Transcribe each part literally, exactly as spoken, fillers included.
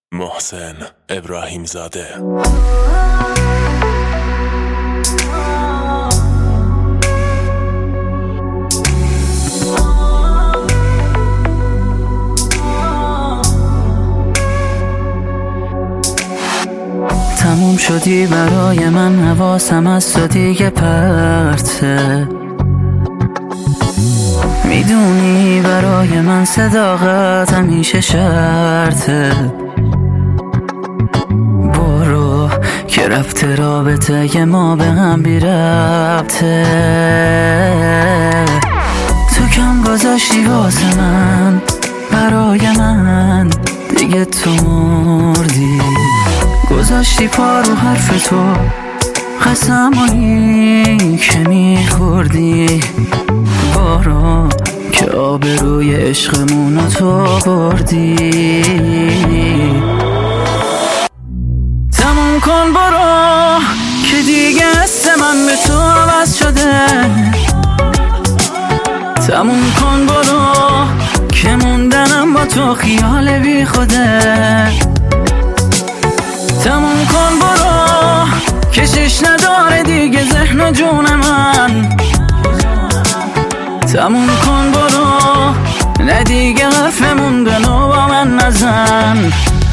محسن ابراهیم زاده. تموم شدی برای من، حواسم از تو دیگه پرته. میدونی برای من صداقت همیشه شرطه. برو که رفته رابطه ما به هم بی ربطه. تو کم گذاشتی واسه من، برای من دیگه تو مردی. گذاشتی پا رو حرف تو، قسمایی که میخوردی. بارا که آبروی عشقمونو تو بردی. تموم کن برو که دیگه حس من به تو عوض شده. تموم کن برو که موندنم با تو خیال بی خوده. تموم کن برو کشش نداره دیگه ذهن و جون من. تموم کن برو نه دیگه حرف مونده نو با من نزن.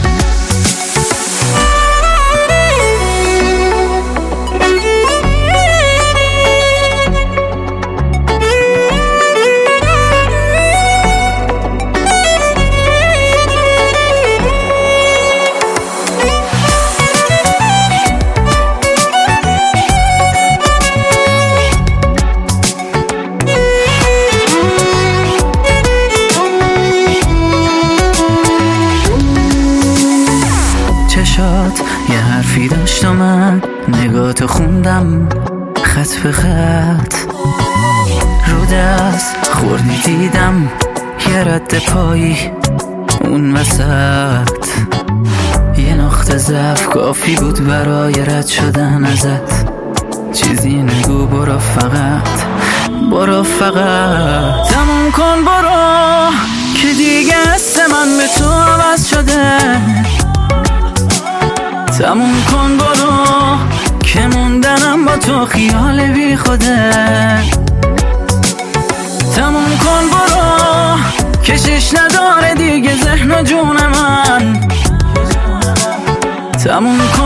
چشات یه حرفی داشت و من نگاتو خوندم خط به خط. رو دست خوردی دیدم یه رد پایی اون وسط. یه نقطه ضعف کافی بود برای رد شدن ازت. چیزی نگو برو فقط، برو فقط. تموم کن برو که دیگه حس من به تو عوض شده. تموم کن برو که موندنم با تو خیال بی خوده. تموم کن برو کشش نداره دیگه ذهن و جون من. تموم کن